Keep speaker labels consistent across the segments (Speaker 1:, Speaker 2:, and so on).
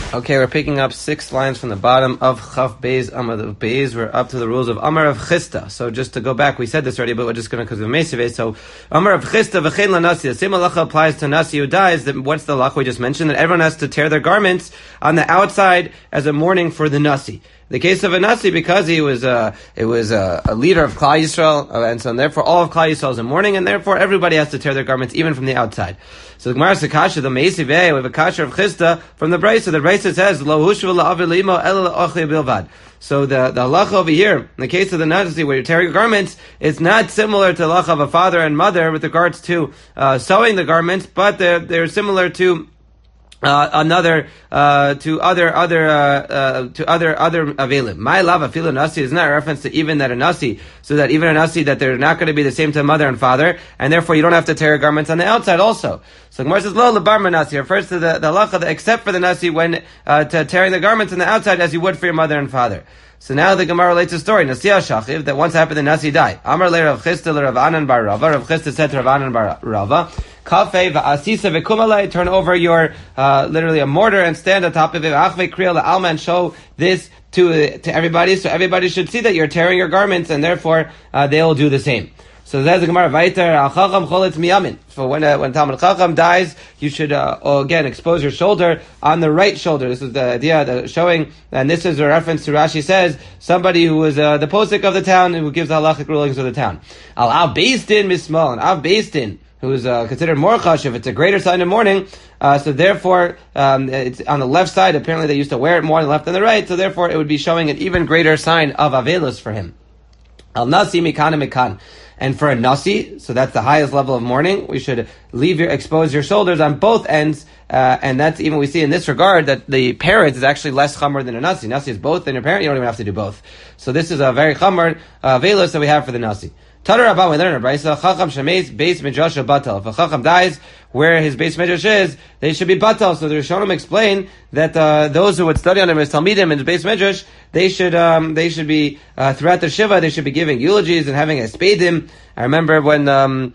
Speaker 1: Okay, we're picking up 6 lines from the bottom of Chaf Beis Amud Beis. We're up to the rules of Amar of Chista. So just to go back, we said this already, but we're just going to, because of Mesiveh. So Amar of Chista v'chein lanasi. The same halacha applies to nasi who dies. What's the halacha we just mentioned? That everyone has to tear their garments on the outside as a mourning for the nasi. The case of a nasi, because he was a leader of Klal Yisrael, and so therefore all of Klal Yisrael is in mourning, and therefore everybody has to tear their garments even from the outside. So the Gemara Sakasha, the Meisiveh, we have a kasha of Chista from the Brisa. The Brisa says, Lo hushvu la'avi l'imo ela la'ochli bilvad. So the halacha over here, in the case of the nasi where you're tearing garments, it's not similar to the halacha of a father and mother with regards to sewing the garments, but they're similar to other avelim. My lava filo nasi is not a reference to even that a nasi, so that even a nasi that they're not going to be the same to mother and father, and therefore you don't have to tear your garments on the outside also. So Gemara says lo lebar nasi refers to the halacha except for the nasi when to tearing the garments on the outside as you would for your mother and father. So now the Gemara relates a story, Nasiya Shachiv, that once happened the Nasi died. Amar le Rav Chista le Rav Anan bar Rava. Rav Chista said to Rav Anan bar Rava, Kafei va'asisa v'kumalei, turn over your, literally a mortar and stand on top of it, Achvei kriya le'alma, and show this to everybody, so everybody should see that you're tearing your garments, and therefore, they'll do the same. So there's the Gemara, Vayter al-Chacham choletz miyamin. So when Talmud Chacham dies, you should, again, expose your shoulder on the right shoulder. This is the idea, showing, and this is a reference to Rashi says, somebody who is the posik of the town, who gives the halachic rulings of the town. Al-Av Beis-Din mismal, and Av Beis-Din, who is considered more chashuv, it's a greater sign of mourning, so therefore, it's on the left side, apparently they used to wear it more on the left than the right, so therefore it would be showing an even greater sign of avelus for him. Al-Nasi mikan mikan. And for a nasi, so that's the highest level of mourning, we should expose your shoulders on both ends, and that's even we see in this regard that the parent is actually less chamor than a nasi. Nasi is both, and your parent, you don't even have to do both. So this is a very chamor velus that we have for the nasi. Tadar Rabban, we learn in Brisa, Chacham shemeis beis midrash batal. If a Chacham dies where his beis midrash is, they should be batal. So the Rishonim explain that those who would study on him as talmidim in the beis midrash, they should be throughout the shiva, they should be giving eulogies and having a spedim. I remember when Hashem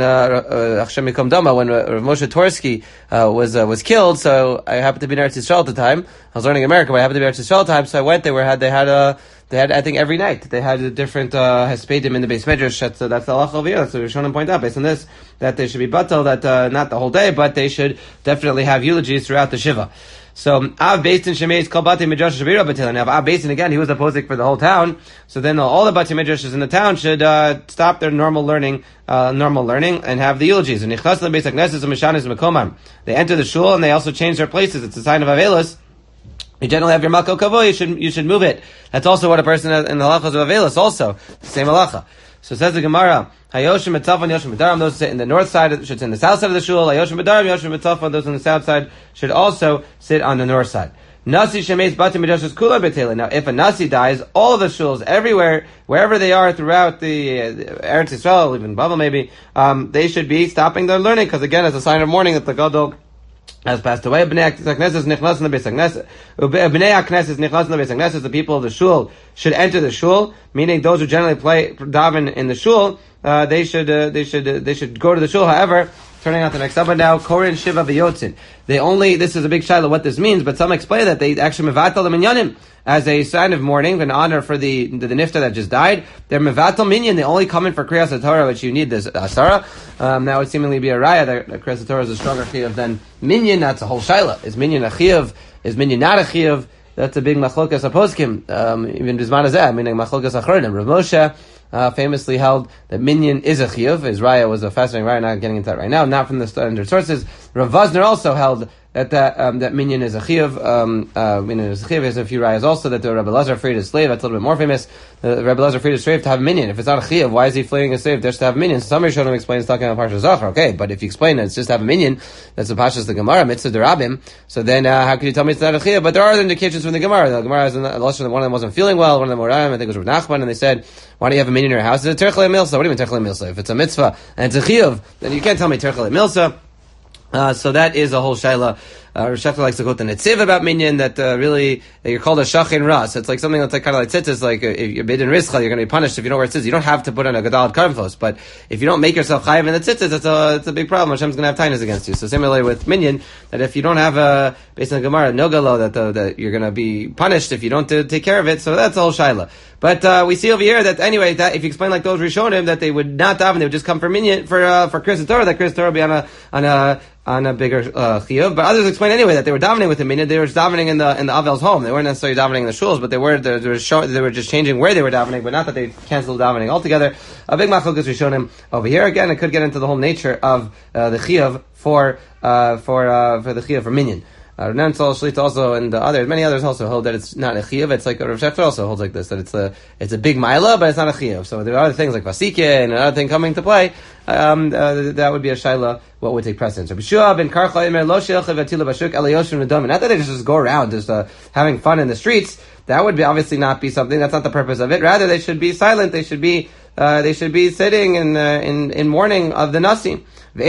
Speaker 1: Yikom Dama, when Moshe Torsky was killed. So I happened to be in Eretz Yisrael at the time. I was learning American, but I happened to be in Eretz Yisrael at the time. So I went. They had, I think, every night. They had a different haspedim in the beis medrash. That's the halacha over here. That's what Rishonim point out based on this, that they should be batal, that not the whole day, but they should definitely have eulogies throughout the shiva. So Av Beisin Shemeis Kol Bati Midrash Shavira Batilah. Now Av Beisin again, he was the posik for the whole town. So then all the Bati Midrashes in the town should stop their normal learning and have the eulogies. And Nichlas LeBeis HaKnesses and Mishanis Mekomam. They enter the shul and they also change their places. It's a sign of avelus. You generally have your Makol Kavod, you should move it. That's also what a person has in the halachas of avelus, also. The same halacha. So says the Gemara, Hayoshim Mitzafon, Yoshim Midaram, those sit in the north side, should sit in the south side of the shul. Hayoshim Midaram, Yoshim Mitzafon, those on the south side should also sit on the north side. Nasi Shemeis Bati Midrashas Kula Betela. Now, if a Nasi dies, all of the shuls, everywhere, wherever they are throughout the Eretz Yisrael, even Babel maybe, they should be stopping their learning, because again, as a sign of mourning that the Gadol has passed away. Bnei HaKnesses nichnas in the Beis HaKnesses. Bnei HaKnesses nichnas in the Beis HaKnesses. The people of the shul should enter the shul, meaning those who generally play daven in the shul, they should go to the shul. However, turning out the next up now, Korin Shiva V'Yotzin. This is a big shiloh what this means, but some explain that they actually mevatel the minyanim as a sign of mourning, an honor for the nifta that just died. They're mevatel minyan, they only come in for kriyas HaTorah, which you need this asara. That would seemingly be a raya that kriyas HaTorah is a stronger chiyuv than minyan. That's a whole shiloh. Is minyan a chiyuv? Is minyan not a chiyuv? That's a big machlokas aposkim, even bisman hazeh, meaning machlokas achronim. Rav Moshe famously held that minyan is a chiyuv. His raya was a fascinating raya, not getting into that right now, not from the standard sources. Rav Vazner also held that minyan is a chiyuv. Minyan is a chiyuv. There's a few rayas also that the Rabbi Lazar freed his slave. That's a little bit more famous. Rabbi Lazar freed his slave to have minyan. If it's not a chiyuv, why is he fleeing his slave just to have minyan? Some Rishonim explains talking about Parsha Zachar. Okay, but if you explain that it's just to have a minyan, that's the Pashas the Gemara, Mitzvah Derabim. So then, how can you tell me it's not a chiyuv? But there are other indications from the Gemara. The Gemara has a lesson that one of them wasn't feeling well. One of them were I think it was Rav Nachman, and they said, "Why do you have a minyan in your house?" It's a terchalei milsa. What do you mean terchalei milsa? If it's a mitzvah and it's a chiyuv, then you can't tell me terchalei milsa. So that is a whole shaila Rosh Hashanah likes to quote the Netziv about minyan, that really that you're called a shachin ras. It's like something that's like kind of like tzitzis, like if you're bid in rizcha, you're going to be punished if you know where it is. You don't have to put on a gedalat karmfos, but if you don't make yourself chayiv in the tzitzis, it's a big problem. Hashem's going to have tainas against you. So similarly with minyan, that if you don't have based on the Gemara, no galo, that you're going to be punished if you don't take care of it. So that's all shaila. But we see over here that anyway, that if you explain like those Rishonim, that they would not daven, they would just come for minyan for Kriyas Torah, that Kriyas Torah would be on a bigger chiyuv. But others explain anyway that they were davening with the minyan. They were davening in the Avel's home. They weren't necessarily davening in the shuls, but they were just changing where they were davening, but not that they canceled davening altogether. A big machlokas Rishonim over here. Again, it could get into the whole nature of the chiyuv for the chiyuv for minyan. Nantzal Shlita also and many others also hold that it's not a chiyuv. It's like Rav Shefter also holds like this, that it's a big mila, but it's not a chiyuv. So there are other things like vasike and another thing coming to play. That would be a shaila. What would take precedence? Not that they just go around just having fun in the streets. That would be obviously not be something. That's not the purpose of it. Rather, they should be silent. They should be sitting in mourning of the nasi.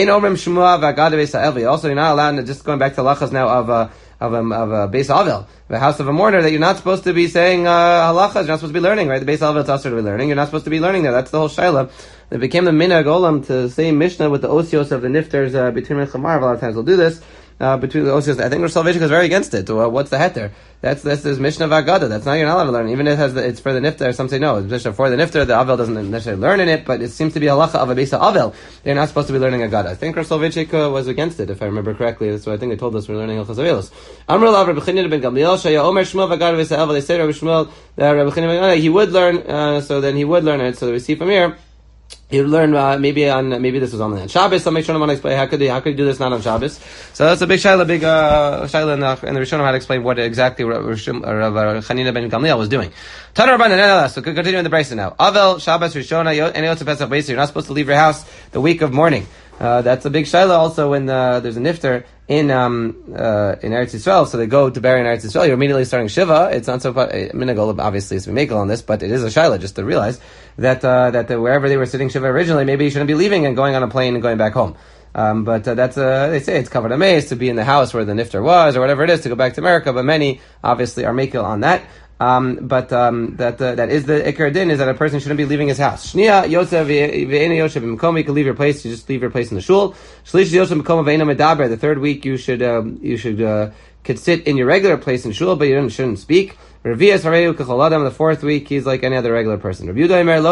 Speaker 1: Also, you're not allowed to, just going back to halachas now of a Beis Avel, the house of a mourner, that you're not supposed to be saying halachas. You're not supposed to be learning, right? The Beis Avel, it's also to be learning. You're not supposed to be learning there. That's the whole shaila. It became the minhag olam to say Mishnah with the osios of the nifters between Mincha Marav. A lot of times we'll do this. Between the osios, I think Rosh Hashanah is very against it. What's the heter? That's Mishnah Vagada. That's not, you're not allowed to learn. Even if it's for the nifter. Some say no, it's Mishnah for the nifter. The Avel doesn't necessarily learn in it, but it seems to be halacha of a Beis Avel. They're not supposed to be learning Agada. I think Rosh Hashanah was against it, if I remember correctly. That's what I think they told us we're learning Hilchos Avelos. Amr Lav Rabbi Chanina ben Gamliel Shaya Omer Shmuel Vagada Beis Avel. They say Rabbi Shmuel that Rabbi Chanina ben Gamliel he would learn. So then he would learn it. So we see from here. He would learn maybe this was only on Shabbos. I'll make sure I'm going to explain how could he do this not on Shabbos. So that's a big shaila, in the Rishonim how to explain what exactly Rav Chanina ben Gamliel was doing. Taner Rabbanan. So continue in the brayso now. Avel Shabbos Rishona and Yotze Pesach Beis. You're not supposed to leave your house the week of mourning. That's a big shaila also when there's a nifter in Eretz Yisrael, so they go to bury in Eretz Yisrael. You're immediately starting Shiva. It's not so minagol, obviously, is Mekel on this, but it is a shaila just to realize that wherever they were sitting Shiva originally, maybe you shouldn't be leaving and going on a plane and going back home. But that's they say it's covered amaze to be in the house where the nifter was or whatever it is to go back to America. But many obviously are Mekel on that. That is the ikar din, is that a person shouldn't be leaving his house. Shnia Yosef ve'ena Yosef b'mkom, you can leave your place. You just leave your place in the shul. Shlish Yosef b'mkom ve'ena medaber. The third week you could sit in your regular place in shul, but you shouldn't speak. Revias Hareu Kecholodam, the fourth week, he's like any other regular person. The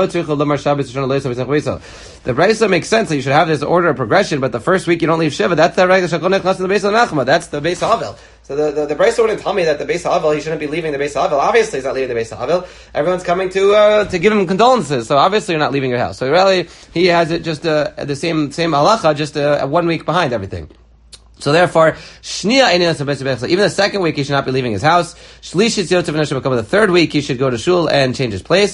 Speaker 1: Brisa makes sense that you should have this order of progression, but the first week you don't leave Shiva. That's the regular Shakonech Nas in the Beis Nachma. That's the Beis Havel. So the Brisa wouldn't tell me that the Beis Havel, he shouldn't be leaving the Beis Havel. Obviously he's not leaving the Beis Havel. Everyone's coming to give him condolences, so obviously you're not leaving your house. So really, he has it just the same halacha, just 1 week behind everything. So therefore, even the second week he should not be leaving his house. The third week he should go to shul and change his place.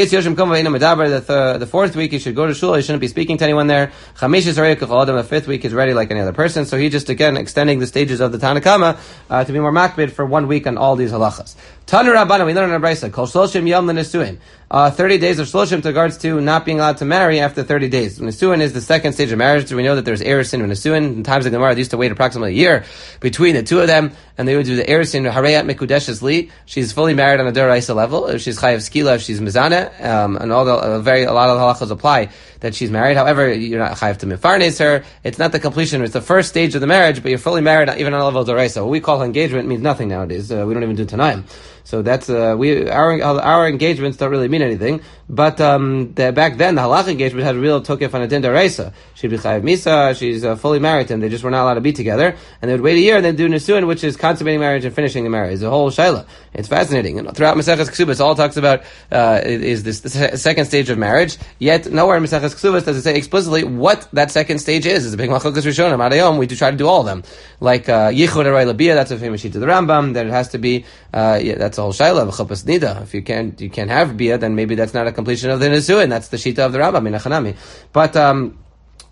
Speaker 1: The fourth week he should go to shul. He shouldn't be speaking to anyone there. The fifth week is ready like any other person. So he just again extending the stages of the Tanakama to be more makbid for 1 week on all these halachas. Tanu Rabbana, we learn in our brayso, Kol Shloshim Yom L'Nesuin. 30 days of Shloshim with regards to not being allowed to marry after 30 days. Nesuin is the second stage of marriage. So we know that there's Erisin and Nesuin. In times of Gemara, they used to wait approximately a year between the two of them, and they would do the Erisin, Harayat Mekudeshes Li. She's fully married on a Doraisa level. If she's Chayav Skila, if she's Mizana, and a lot of the halachas apply that she's married. However, you're not Chayav to Mefarnes her. It's not the completion. It's the first stage of the marriage, but you're fully married even on a level of Doraisa. What we call engagement means nothing nowadays. We don't even do Tanaim. So that's our engagements don't really mean anything. But back then the halach engagement had a real tokef on a din deraisa. She'd be chayav misa. She's fully married to him. They just were not allowed to be together, and they would wait a year and then do nisuin, which is consummating marriage and finishing the marriage. It's a whole shaila. It's fascinating. And throughout Maseches Ksubas, all talks about is this the second stage of marriage. Yet nowhere in Maseches Ksubas does it say explicitly what that second stage is. It's a big machlokas rishonim. Adayom we do try to do all of them. Like yichud aray labia. That's a famous sheet of the Rambam. That it has to be. That's a whole shaila of chuppos nida. If you can't have bia, then maybe that's not a completion of the nisuin. That's the shita of the Rambam in Achanami. But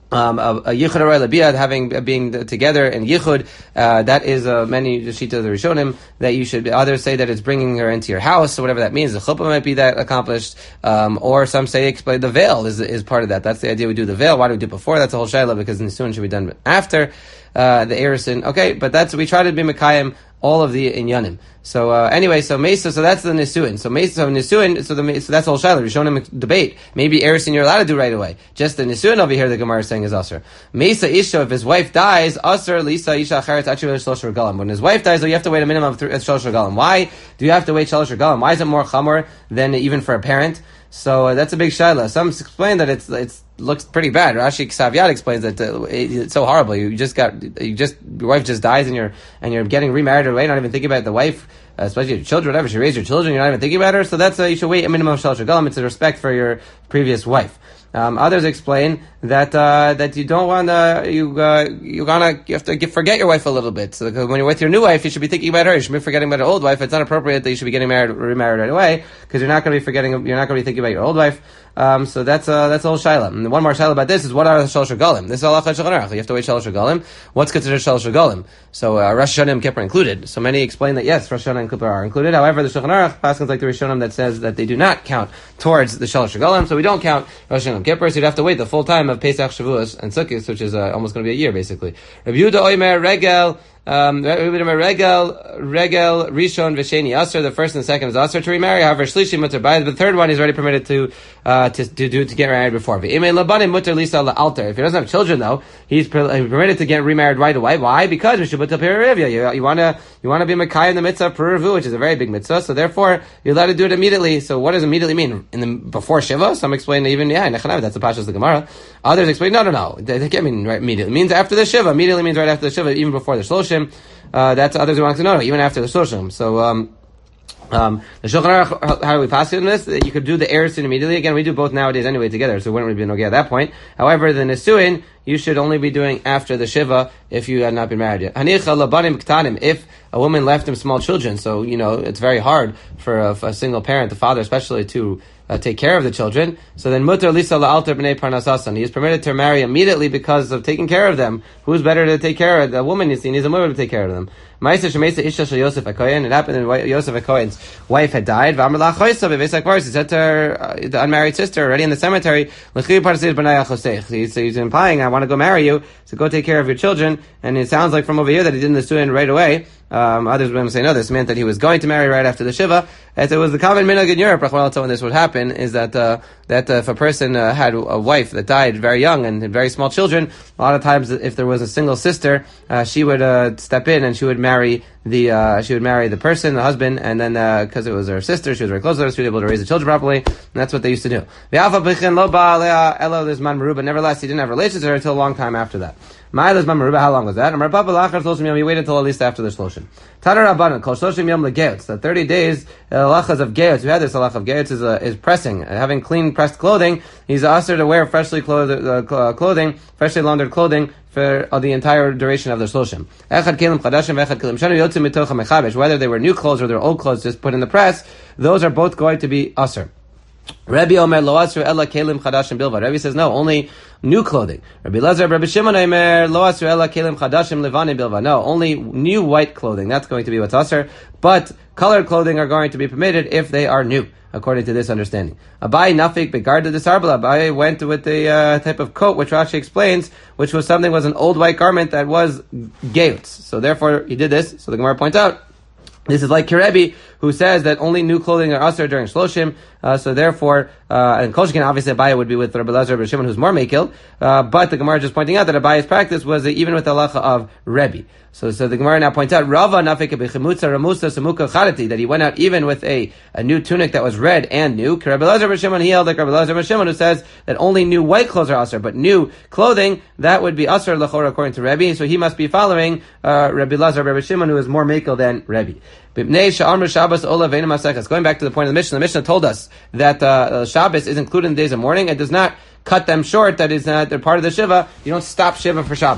Speaker 1: a yichud aray labiyad being together in yichud, that is many shita of the Rishonim that you should. Others say that it's bringing her into your house, so whatever that means. The chuppah might be that accomplished, or some say explain the veil is part of that. That's the idea. We do the veil. Why do we do it before? That's a whole shayla because the nisuin should be done after the erisin. Okay, but we try to be mekayim all of the inyanim. So anyway, so Mesa, so that's the Nisuin. So Nisuin, so that's all Shiloh. We're showing him a debate. Maybe Erisin you're allowed to do right away. Just the Nisuin over here, the Gemara is saying is Asr. Mesa Isha, if his wife dies, Asr Lisa Isha Charetz Achivah Shlosh Regalim. When his wife dies, though, you have to wait a minimum of Shlosh Regalim. Why do you have to wait Shlosh Regalim? Why is it more chamor than even for a parent? So that's a big shaila. Some explain that it's looks pretty bad. Rashi Ksavyat explains that it's so horrible. Your wife just dies and you're getting remarried right away, not even thinking about the wife, especially your children, whatever. She raised your children, you're not even thinking about her. So that's you should wait a minimum of shalosh regalim. It's a respect for your previous wife. Others explain that you don't want you have to forget your wife a little bit. So when you're with your new wife, you should be thinking about her. You should be forgetting about your old wife. It's not appropriate that you should be getting remarried right away because you're not going to be forgetting. You're not going to be thinking about your old wife. So that's a whole shaila. And one more shaila about this is what are the shalosh regalim? This is halacha Shulchan Aruch. You have to wait shalosh regalim. What's considered shalosh regalim? So Rosh Hashanah and Kippur included. So many explain that yes, Rosh Hashanah and Kippur are included. However, the Shulchan Aruch passes like the Rishonim that says that they do not count towards the shalosh regalim. So we don't count Rosh Hashanah and Kippur. So you'd have to wait the full time of Pesach, Shavuos, and Sukkot, which is almost going to be a year basically. Rabbi Yehuda Oimer Regel. Regel, Rishon, Vesheni, Asr. The first and the second is Asr to remarry. However, Shlishi Mutter. By the third one, he's already permitted to get married before. If he doesn't have children, though, he's permitted to get remarried right away. Why? Because you want to be Makai in the mitzvah of Puravu, which is a very big mitzvah. So therefore, you're allowed to do it immediately. So what does immediately mean? Before Shiva? Some explain even Nechanav. That's the Pashas of the Gemara. Others explain no. They can't mean right immediately. It means after the Shiva. Immediately means right after the Shiva, even before the Shloshim. That's others who want to know, even after the Shloshim. So, the Shulchan Aruch, how do we pass it on this? You could do the Erisin immediately. Again, we do both nowadays anyway together, so it wouldn't really be Nogeh at that point. However, the Nesuin, you should only be doing after the Shiva if you had not been married yet. If a woman left him small children, so, it's very hard for a single parent, the father especially, to take care of the children. So then mutar lisa la'alter b'nei parnasasan. He is permitted to marry immediately because of taking care of them. Who's better to take care of? The woman, he needs a woman to take care of them. It happened when Yosef HaKohen's wife had died. He said to her, the unmarried sister, already in the cemetery, he's implying, I want to go marry you, so go take care of your children. And it sounds like from over here that he didn't do it right away. Others would say, no, this meant that he was going to marry right after the Shiva. As it was the common minhag in Europe, when this would happen, is that if a person had a wife that died very young and had very small children, a lot of times if there was a single sister, she would step in and she would marry the person, the husband, and then because it was her sister, she was very close to her, she was able to raise the children properly, and that's what they used to do. Nevertheless, he didn't have relations with her until a long time after that. How long was that? He waited until at least after the Shloshim. The 30 days, halachas of geutz. We had this halach of geutz is pressing, having clean pressed clothing. He's asked to wear freshly clothing, freshly laundered clothing for the entire duration of the Shloshim. Whether they were new clothes or their old clothes just put in the press, those are both going to be asr. Rabbi Omer lo asru ella kelim chadashim bilvad. Rabbi says no, only new clothing. Rabbi Lazar, Rabbi Shimon Omer lo asru ella kelim chadashim levanim bilvad. No, only new white clothing. That's going to be what's asr. But colored clothing are going to be permitted if they are new, according to this understanding. Abai nafik begarda disarbala. Abai went with the type of coat which Rashi explains, which was an old white garment that was geutz. So therefore he did this. So the Gemara points out, this is like Kirebi, who says that only new clothing are asr during Shloshim. So therefore, and Kolshkin, obviously Abaye would be with Rabbi Lazar, Rabbi Shimon, who's more mekil. But the Gemara just pointing out that Abaye's practice was even with the halacha of Rebbe. So the Gemara now points out, Rava nafik b'chimutza ramusa samuka charati, that he went out even with a new tunic that was red and new. Rabbi Lazar, Rabbi Shimon, he held like Rabbi Lazar, Rabbi Shimon, who says that only new white clothes are asr, but new clothing, that would be asr l'chor according to Rebbe. So he must be following Rabbi Lazar, Rabbi Shimon, who is more mekil than Rebbe. Going back to the point of the Mishnah told us that Shabbos is included in the days of mourning. It does not cut them short. That is not they're part of the Shiva. You don't stop Shiva for Shabbos.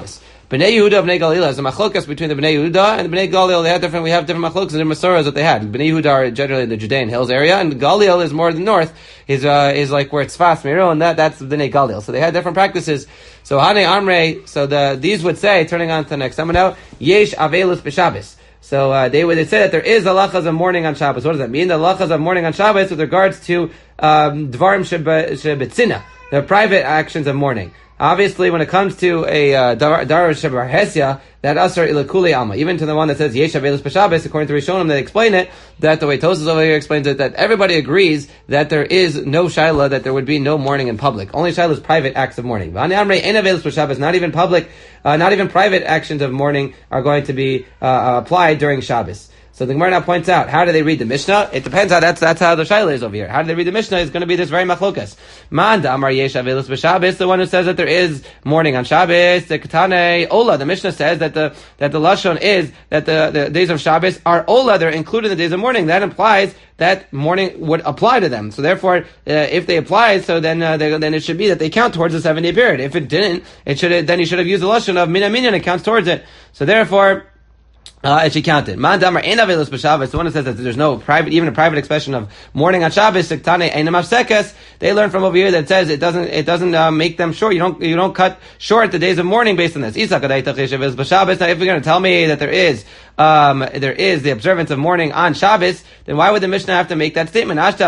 Speaker 1: Bnei Yehuda, Bnei Galil, there's a machlokas between the Bnei Yehuda and the Bnei Galil. We have different machlokas and masoras that they had. Bnei Yehuda are generally in the Judean hills area, and Galil is more in the north, is like where it's Tzfas, Miro, and that's the Bnei Galil. So they had different practices. So Hane Amrei, so these would say, turning on to the next summer now, Yesh Avelus B'Shabbos. So they would say that there is halachas of mourning on Shabbos. What does that mean? The halachas of mourning on Shabbos with regards to dvarim shebetzina, the private actions of mourning. Obviously, when it comes to a dar shebar hesya, that asar ilakuli alma, even to the one that says yesh avelus b'Shabbos, according to Rishonim, they explain it that the way Tosas over here explains it, that everybody agrees that there is no shaila, that there would be no mourning in public. Only shaila is private acts of mourning. Not even public, not even private actions of mourning are going to be applied during Shabbos. So the Gemara now points out, how do they read the Mishnah? It depends how that's how the Shaila is over here. How do they read the Mishnah? It's going to be this very machlokas. Man da amar yesh avelus b'Shabbos, the one who says that there is mourning on Shabbos. The Ketane Ola, the Mishnah says that the lashon is that the days of Shabbos are Ola, they're included in the days of mourning. That implies that mourning would apply to them. So therefore, if they apply, so then it should be that they count towards the 7-day period. If it didn't, then you should have used the lashon of mina minyan, it counts towards it. So therefore, it should count it. Man damar ein avelus b'Shabbos, the one who says that there's no private, even a private expression of mourning on Shabbos, siktane ein mafsekes, they learn from over here that says it doesn't make them short. You don't cut short the days of mourning based on this. Now, if you're going to tell me that there is the observance of mourning on Shabbos, then why would the Mishnah have to make that statement? So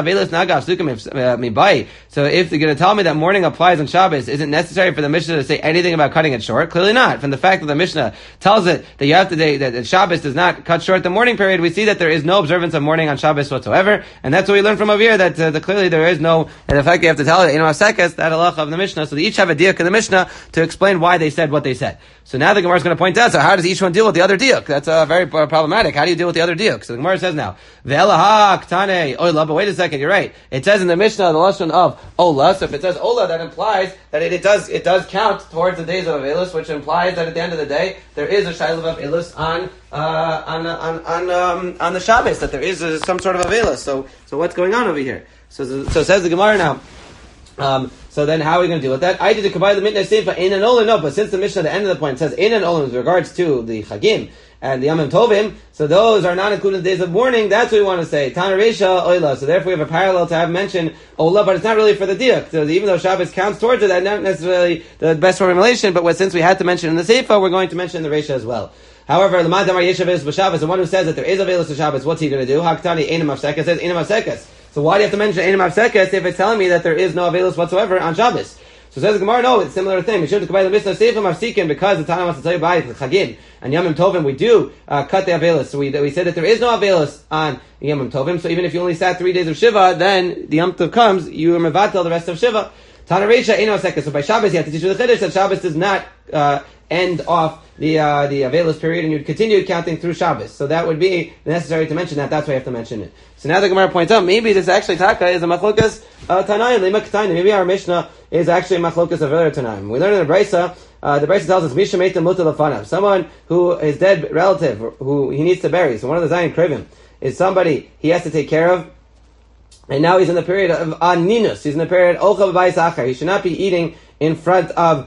Speaker 1: if they're going to tell me that mourning applies on Shabbos, is it necessary for the Mishnah to say anything about cutting it short? Clearly not. From the fact that the Mishnah tells it that you have to that Shabbos does not cut short the mourning period, we see that there is no observance of mourning on Shabbos whatsoever, and that's what we learn from over here, that clearly there is no, and the fact you have to tell it, that halacha of the Mishnah, so they each have a diuk in the Mishnah to explain why they said what they said. So now the Gemara is going to point out, so how does each one deal with the other diuk? That's very problematic. How do you deal with the other diuk? So the Gemara says now, but wait a second, you're right. It says in the Mishnah, the lashon of Ola, so if it says Ola, that implies that it does count towards the days of Avelus, which implies that at the end of the day, there is a shayla of Avelus on the Shabbos, that there is some sort of Avelus. So what's going on over here? So says the Gemara now, so then how are we going to deal with that? I did the Kabbalah the Mitnei Seifa Ein and Ola, no, but since the Mishnah at the end of the point says Ein and Ola with regards to the Chagim and the Yamim Tovim, so those are not included in the days of mourning, that's what we want to say. Tana Reisha Oila. So therefore we have a parallel to have mentioned Ola, but it's not really for the diuk. So even though Shabbos counts towards it, that's not necessarily the best formulation, but since we had to mention in the Seifa, we're going to mention in the Reisha as well. However, the one who says that there is a Avelus Shabbos, what's he going to do? Haktani Einam Afsekas says Einam Afsekas. So why do you have to mention Einam Afsekas if it's telling me that there is no Avelus whatsoever on Shabbos? So says the Gemara, no, it's a similar thing. We should combine the Mishnah Seifim Afsikin because the Tana wants to tell you by the Chagim and Yamim Tovim. We do cut the Avelus. So we said that there is no Avelus on Yamim Tovim. So even if you only sat 3 days of Shiva, then the Yom Tov comes, you are mevatel the rest of Shiva. Tana Reisha Einam Afsekas. So by Shabbos you have to teach you the Chiddush that Shabbos does not end off the Avelus period, and you'd continue counting through Shabbos. So that would be necessary to mention that. That's why you have to mention it. So now the Gemara points out, maybe this actually Taka is a machlokas Tanaim, Lema Ketayim. Maybe our Mishnah is actually a machlokas of other Tanaim. We learn in the Brisa, the Brisa tells us, Misha Meitim Muta Lefanav. Someone who is dead relative, who he needs to bury. So one of the Zayin Krivim is somebody he has to take care of, and now he's in the period of Aninus. He's in the period Ocha B'Bayis Achar. He should not be eating in front of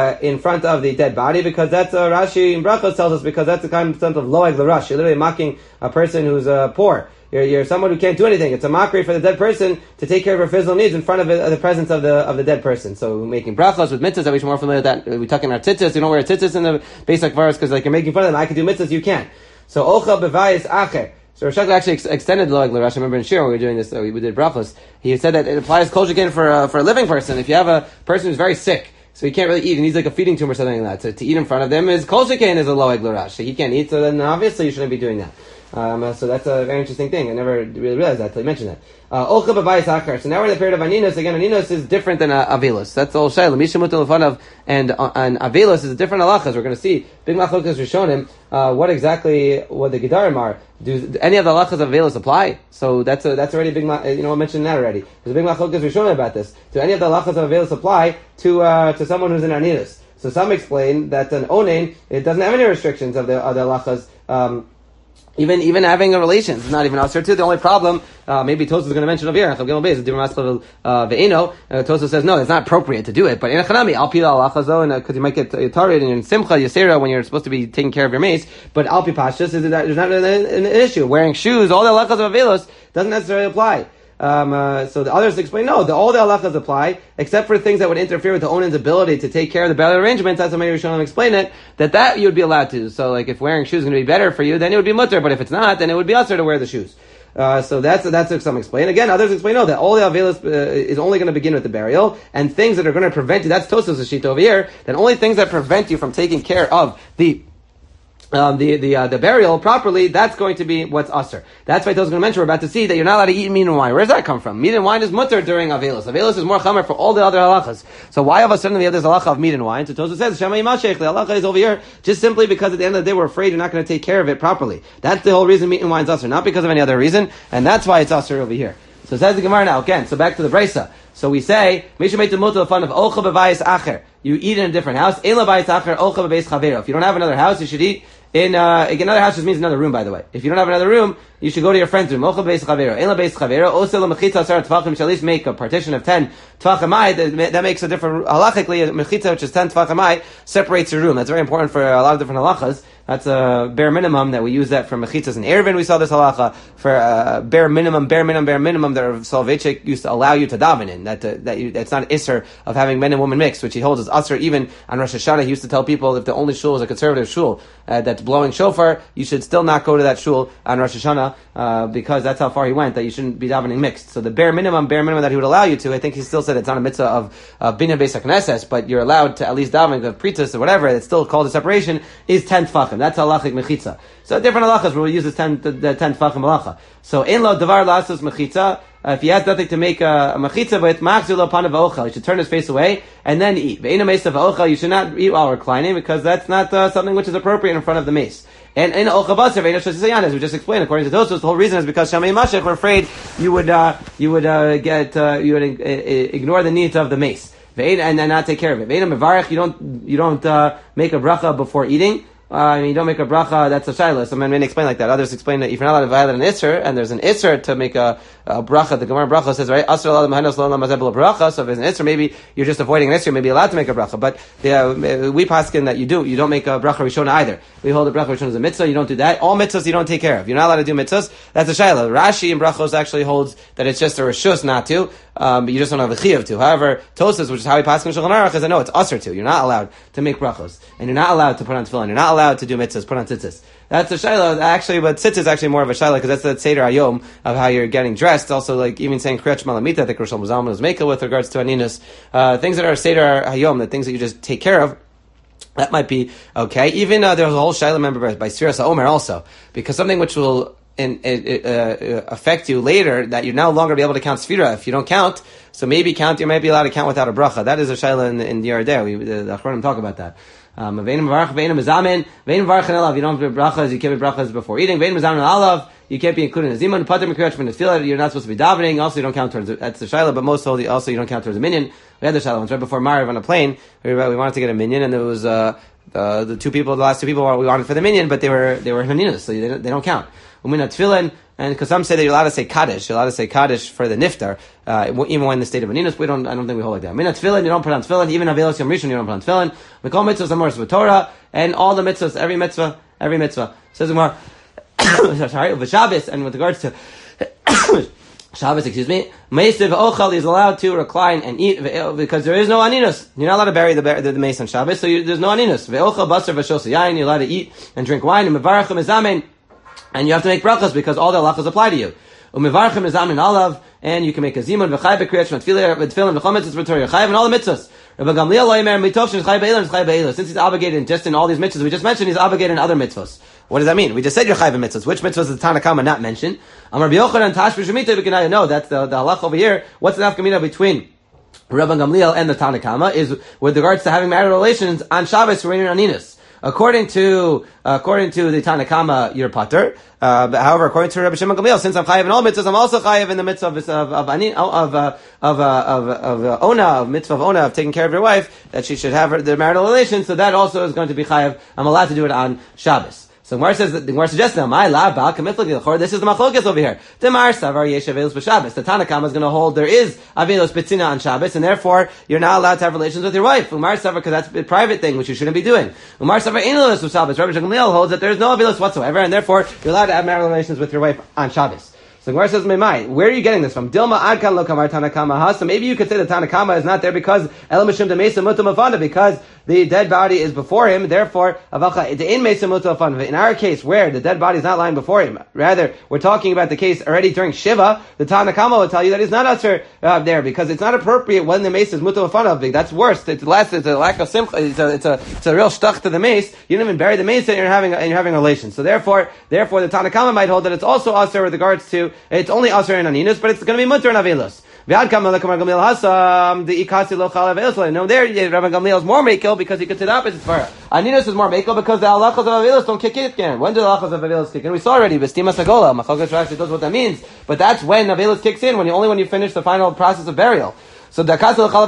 Speaker 1: the dead body, because that's Rashi in Brachos tells us, because that's the kind of loeg l'rash. You're literally mocking a person who's poor. You're someone who can't do anything. It's a mockery for the dead person to take care of her physical needs in front of the presence of the dead person. So we're making brachos with mitzvahs. That we're more familiar with that. We tuck in our tzitzis. We don't wear tzitzis in the basic verse because you're making fun of them. I can do mitzvahs, you can't. So ocha b'vayis acher. So Rosh Hashanah actually extended the loeg l'rash. I remember in Shir when we were doing this, we did brachos. He said that it applies kol shekin for a living person. If you have a person who's very sick, so he can't really eat, and he's like a feeding tumor or something like that. So to eat in front of them is kol shekin is a loeg l'rash. So he can't eat, so then obviously you shouldn't be doing that. So that's a very interesting thing. I never really realized that until you mentioned that. So now we're in the period of Aninus. Again, Aninus is different than Avelus. That's all Shayla. Mishamutul Lefanav and Avelus is a different halachas. We're going to see big machlokas Rishonim. What the Gedarim are. Do any of the halachas of Avelus apply? So that's already a big. I mentioned that already. There's a big machlokas Rishonim about this. Do any of the halachas of Avelus apply to someone who's in Aninus? So some explain that an onen, it doesn't have any restrictions of the halachas. Even having a relation is not even usher too. The only problem, maybe Tosos is going to mention over here. Tosos says no, it's not appropriate to do it. But in a chanami, al pi al because you might get tired in simcha yasera when you're supposed to be taking care of your mace. But al pi pashtus is that there's not an issue. Wearing shoes, all the halachas of avelos doesn't necessarily apply. So the others explain, no, all the halachas apply, except for things that would interfere with the owner's ability to take care of the burial arrangements. That's how many Rishonim explain it, that you would be allowed to. So like if wearing shoes is going to be better for you, then it would be mutter, but if it's not, then it would be usher to wear the shoes. So that's what some explain. Again, others explain, no, that all the avelos is only going to begin with the burial, and things that are going to prevent you, that's Tosas' sheet over here, then only things that prevent you from taking care of the burial properly, that's going to be what's usher. That's why Tosos is going to mention, we're about to see that you're not allowed to eat meat and wine. Where does that come from? Meat and wine is mutter during Avelos. Avelos is more chamer for all the other halachas. So why all of a sudden we have this halacha of meat and wine? So Tosos says, Shema Yimashech, the halacha is over here just simply because at the end of the day we're afraid you're not going to take care of it properly. That's the whole reason meat and wine is usher, not because of any other reason, and that's why it's usher over here. So it says the Gemara now, again, so back to the Brisa. So we say, Misha made the mutal fun of Olcha b'vayis acher. You eat in a different house. Ein la bayis acher, Olcha b'beis chavero. If you don't have another house, you should eat in another house. Just means another room, by the way. If you don't have another room, you should go to your friend's room. Olcha b'beis chavero. Ein la beis chavero. Osel la mechitza asar tefachim. You should at least make a partition of 10 tefachim. That makes a different halachically. A mechitza, which is 10 tefachim, separates your room. That's very important for a lot of different halachas. That's a bare minimum that we use that for mechitzas and erevin. We saw this halacha for bare minimum that Rav Soloveitchik used to allow you to daven in. That's not isser of having men and women mixed, which he holds as usser even on Rosh Hashanah. He used to tell people if the only shul is a conservative shul that's blowing shofar, you should still not go to that shul on Rosh Hashanah because that's how far he went, that you shouldn't be davening mixed. So the bare minimum that he would allow you to, I think he still said it's not a mitzvah of binyan beis hakneses, but you're allowed to at least daven of pritas or whatever. It's still called a separation. Is 10 tefachim. That's halachic mechitza. So different halachas where we use this 10 tefachim halacha. So in lo davar lasos mechitza. If he has nothing to make a mechitza with, machzir lo panav v'ochel. You should turn his face away and then eat. Ve'ena meisa v'ochel. You should not eat while reclining because that's not something which is appropriate in front of the mace. And in ocha basar ve'ena shosisayan, as we just explained, according to Tosos, the whole reason is because Shamei Mashech, we're afraid you would ignore the needs of the mace and then not take care of it. Ve'ena mevarech. You don't make a bracha before eating. You don't make a bracha, that's a shayla. Some men explain like that. Others explain that if you're not allowed to violate an isser, and there's an isser to make a bracha, the Gemara bracha says, right, asr Allah mahanos lo mazebel bracha, so if there's an isser, maybe you're just avoiding an isser, maybe you're allowed to make a bracha. But we paskin that you don't make a bracha rishona either. We hold a bracha rishona as a mitzvah, you don't do that. All mitzvahs you don't take care of. You're not allowed to do mitzvahs, that's a shayla. Rashi in brachos actually holds that it's just a rishus not to, but you just don't have a chiyuv to. However, Tosos, which is how we paskin Shulchan Aruch, is no, it's usr to. You're not allowed to make brachos. And you're not allowed to put on tefillin. You're not allowed to do mitzvahs, put on tzitzis. That's a shayla, actually, but tzitzis is actually more of a shayla, because that's the Seder Hayom of how you're getting dressed. Also, like, even saying Kriyat Shema Lamita, I think Rosh Hashanah was makel with regards to Aninus. Things that are Seder Hayom, the things that you just take care of, that might be okay. Even, there's a whole shayla member by Sfiras HaOmer also, because something which will affect you later, that you're no longer be able to count Sfira if you don't count. So maybe you might be allowed to count without a bracha. That is a shayla in the Yardeh. The Achronim talk about that. If you don't have brachas, you can't be brachas before eating. You can't be included in zimun. You're not supposed to be davening. Also, you don't count towards that's the shayla, but most holy also you don't count towards a minyan. We had the shayla once right before Mariv on a plane. We wanted to get a minyan, and there was the last two people we wanted for the minyan, but they were haninus, so they don't count. Tefillin, and because some say that you're allowed to say kaddish for the niftar, even when in the state of aninus. I don't think we hold like that. Tefillin, you don't put on tefillin. Even avilos yom rishon, you don't put on tefillin. We call mitzvahs amoris v'torah, and all the mitzvahs, every mitzvah. Says Gemara, sorry, v'Shabbos, and with regards to Shabbos, Meisev Ochal is allowed to recline and eat because there is no aninus. You're not allowed to bury the mace on Shabbos, so there's no aninus. Ve'ochal basar v'shos yayin, you're allowed to eat and drink wine, and mevarachim ezamen, and you have to make brachas because all the halachas apply to you. Umevarachim ezamen alav, and you can make a zimun v'chay b'kriyat shema tefillah v'chometz v'torah chayv and all the mitzvahs. Rabbi Gamliel loymer mitov chayv be'ilah. Since he's obligated just in all these mitzvahs we just mentioned, he's obligated in other mitzvahs. What does that mean? We just said you're chayv in mitzvahs. Which mitzvahs does the Tanna Kama not mention? Amar B'Yochanan tash b'shemita v'kenaya. No, that's the halach over here. What's the nafkamina between Rabbi Gamliel and the Tanna Kama is with regards to having marital relations on Shabbos for Reiner Aninus. According to the Tanna Kama, you're pater. However, according to Rabbi Shimon Gamliel, since I'm chayiv in all mitzvahs, I'm also chayiv in the mitzvah of mitzvah of ona, of taking care of your wife, that she should have the marital relations. So that also is going to be chayiv. I'm allowed to do it on Shabbos. So Gemara says that the Gemara suggests now, my lab bal kamiflik. This is the machlokes over here. Demar savar yesh avelus b'Shabbos. The Tanna Kama is going to hold there is avelus b'tzina on Shabbos, and therefore you're not allowed to have relations with your wife. Umar savar, because that's a private thing which you shouldn't be doing. Umar savar ein avelus b'Shabbos. Rabbi Gamliel holds that there is no avelus whatsoever, and therefore you're allowed to have marital relations with your wife on Shabbos. So Gemara says, Meimai, where are you getting this from? Dilma adkan lo kamar Tanna Kama ha. So maybe you could say the Tanna Kama is not there because elam mishum de mesa mutum avanda, because the dead body is before him. Therefore, avacha in mesa mutum avanda. In our case, where the dead body is not lying before him, rather we're talking about the case already during Shiva. The Tanna Kama will tell you that it's not usher there because it's not appropriate when the mace is mutum avanda. That's worse. It's less. It's a lack of simcha. It's a real shtuch to the mace. You don't even bury the mace and you're having relations. So therefore the Tanna Kama might hold that it's also usher with regards to. It's only Asr and Aninus, but it's going to be Mutter and Avelus. No, there, Rabbi Gamliel is more Mekel because he could say the opposite for her. Aninus is more Mekel because the halachas of Avelus don't kick in again. When do the halachas of Avelus kick in? We saw already, Bestima Sagola, Machokas Rashi knows what that means. But that's when Avelus kicks in, when you finish the final process of burial. So but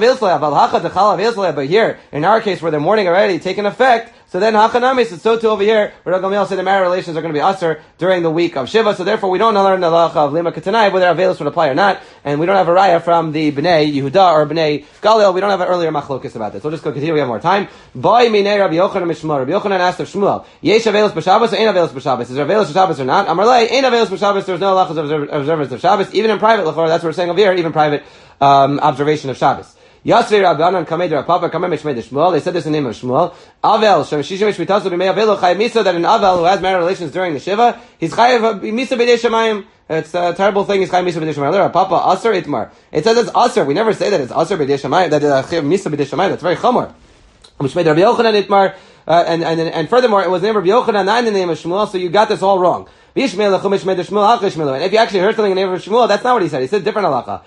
Speaker 1: here, in our case, where the mourning already taken effect, so then Hachanamis is so too over here, where Rabbi Gamliel said the marital relations are going to be usher during the week of Shiva, so therefore we don't learn the halacha of Lima Ketanai, whether Avelus would apply or not, and we don't have a raya from the Bnei Yehuda or Bnei Galil, we don't have an earlier machlokes about this. We'll just go continue, we have more time. Boy minei Rabbi Yochanan Mishmar. Rabbi Yochanan asked of Shmuel, Yesh Avelus b'Shabbos or Ein Avelus b'Shabbos? Is there Avelus b'Shabbos or not? Amarlei, Ein Avelus b'Shabbos, there's no halachas of observance of Shabbos, even in private, that's what we're saying over here, even private observation of Shabbos. Yasri Rabbanan Kamed Rapapa Kamed Mishmei Shmuel. They said this in the name of Shmuel. Avel Shemishishim Mishmitasu B'Mei Avelu Chayav Misa, that an Avel who has marital relations during the Shiva, he's Chayav Misa B'Dei Shemayim. It's a terrible thing. He's Chayav Misa B'Dei Shemayim. Rapapa Aser Itmar. It says it's Aser. We never say that it's Aser B'Dei Shemayim. That it's Chayav Misa B'Dei Shemayim. That's very Chomer. Mishmei Rabbi Yochanan Itmar. And furthermore, it was the name of Rabbi Yochanan, not in the name of Shmuel. So you got this all wrong. And if you actually heard something in the name of Shmuel, that's not what he said. He said different halacha.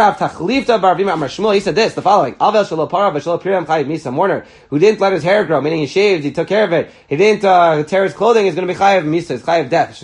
Speaker 1: He said this, the following. A mourner who didn't let his hair grow, meaning he shaved, he took care of it, he didn't tear his clothing, is going to be chayav misa, is chayav death.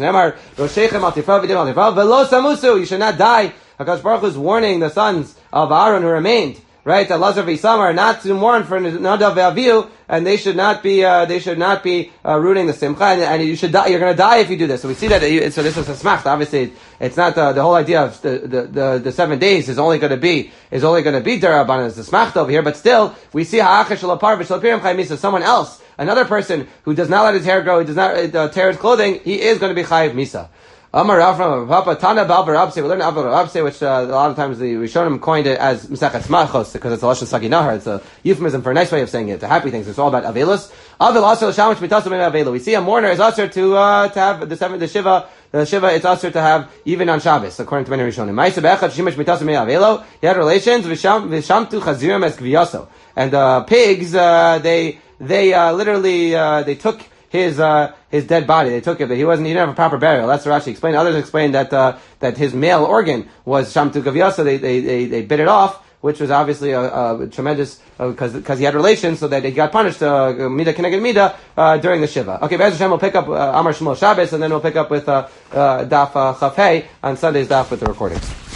Speaker 1: You should not die. HaKadosh Baruch Hu is warning the sons of Aaron who remained, right, that Lazar v'Isamar, not to mourn for Nadav ve'Avihu, and they should not be rooting the simcha, and you should die. You're going to die if you do this. So we see that. So this is a smach. Obviously, it's not the whole idea of the 7 days is only going to be derabanan as the smach over here. But still, we see someone else, another person who does not let his hair grow, who does not tear his clothing, he is going to be chayiv misa. Amar Rav from Papa Tana Bal Barabse. We learn Abel Barabse, which a lot of times the Rishonim coined it as Mesachet Smachos because it's a lashon Sagi Nahar. It's a euphemism for a nice way of saying it. It's a happy thing. So it's all about Avelus. Avel Aser L'Shamash Mitasu Ben Avelu. We see a mourner is Aser to have the Shiva. The Shiva it's Aser to have even on Shabbos, according to many Rishonim. Ma'aseh Be'echad Shimash Mitasu Ben Avelu. He had relations. V'shamtu Chazirim Es Gviyaso. And pigs, they literally they took his dead body. They took it, but he didn't have a proper burial. That's what Rashi explained. Others explained that his male organ was Shamtu Gaviyah, so they bit it off, which was obviously a tremendous, because he had relations, so that he got punished, Mida Keneged Mida, during the Shiva. Okay, Be'ez Hashem, we'll pick up Amar Shmuel Shabbos, and then we'll pick up with Daf Chaf Hey on Sunday's Daf with the recordings.